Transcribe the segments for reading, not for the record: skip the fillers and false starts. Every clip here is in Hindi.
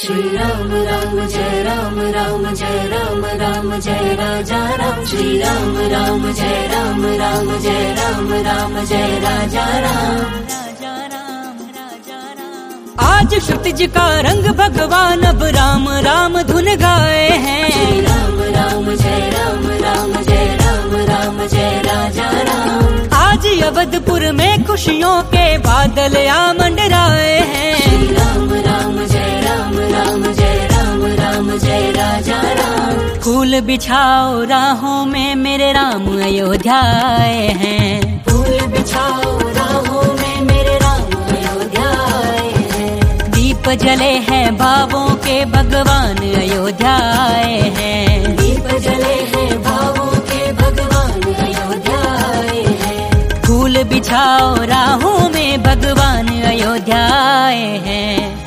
श्री राम राम जय राम राम जय राम राम जय राजा राम। श्री राम राम जय राम राम जय राम राम जय राजा राम। आज क्षितिज का रंग भगवान अब राम राम धुन गाए हैं। श्री राम राम जय राम राम जय राम राम जय राजा राम। आज अवधपुर में खुशियों के बादल आ मंडराए हैं। श्री राम राम जय राम राम जय राम राम जय राजा राम। फूल बिछाओ राहों में मेरे राम अयोध्या आए हैं। फूल बिछाओ राहों में मेरे राम अयोध्या आए हैं। दीप जले हैं भावों के भगवान अयोध्या आए हैं। दीप जले हैं भावों के भगवान अयोध्या आए हैं। फूल बिछाओ राहों में भगवान अयोध्या आए हैं।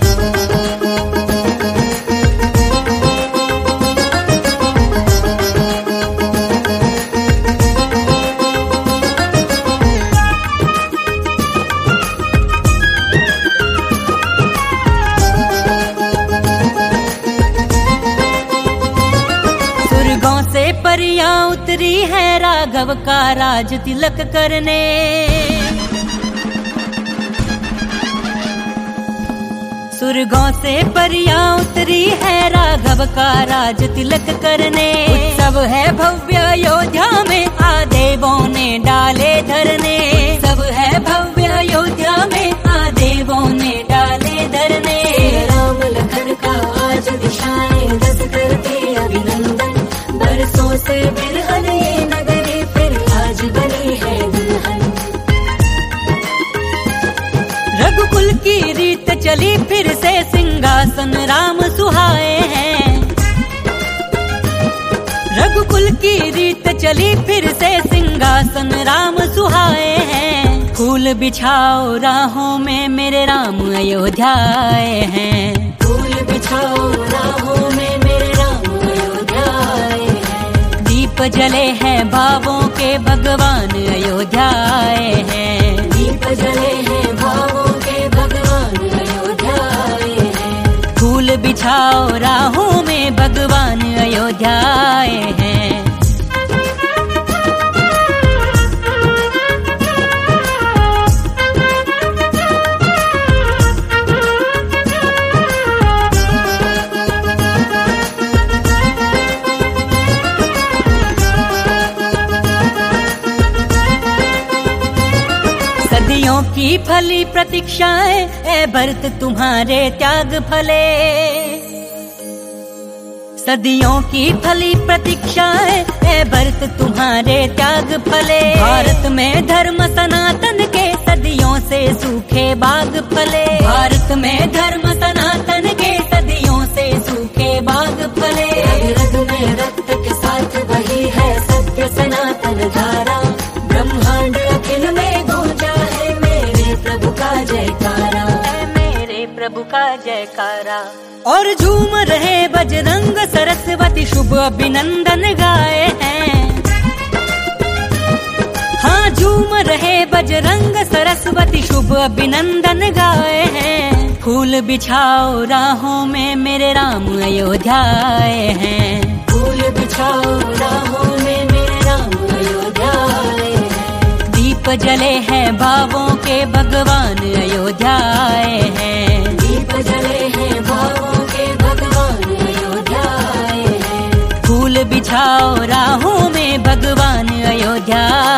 परियां उतरी है राघव का राज तिलक करने। सुरगों से परियां उतरी है राघव का राज तिलक करने। उत्सव है भव्य अयोध्या में आ देवों ने डाले धरने। सब है भव्य अयोध्या में आ देवों ने डाले धरने। राम लखन का आज दिशाएं दस करते अभिनंदन। बरसों से बिरहन ये नगरी फिर आज बनी है दुल्हन। रघुकुल की रीत चली फिर से सिंहासन राम सुहाए हैं। रघुकुल की रीत चली फिर से सिंहासन राम सुहाए हैं। फूल बिछाओ राहों में मेरे राम अयोध्या आए हैं। फूल बिछाओ राहों में मेरे राम अयोध्या आए हैं। दीप जले हैं भावों के भगवान अयोध्या आए हैं। दीप जले हैं भावों के भगवान अयोध्या आए हैं। फूल बिछाओ राहों में भगवान अयोध्या आए हैं। सदियों की फली प्रतीक्षाएं ए भरत तुम्हारे त्याग फले। सदियों की फली प्रतीक्षाएं ए भरत तुम्हारे त्याग फले। भारत में धर्म सनातन के सदियों से सूखे बाग फले। भारत में धर्म सनातन के सदियों से सूखे बाग फले। रग में रक्त के साथ वही है सत्य सनातन धारा। ब्रह्मांड अखिल में गूंजा है मेरे प्रभु का जयकारा। मेरे प्रभु का जयकारा। और झूम रहे बजरंग सरस्वती शुभ अभिनंदन गाए हैं। हाँ झूम रहे बजरंग सरस्वती शुभ अभिनंदन गाए हैं। फूल बिछाओ राहों में मेरे राम अयोध्या आए हैं। फूल बिछाओ राहों में मेरे राम अयोध्या आए हैं। दीप जले हैं भावों के भगवान अयोध्या आए हैं। दीप जले हैं भावों के भगवान अयोध्या आए हैं। फूल बिछाओ राहों में भगवान अयोध्या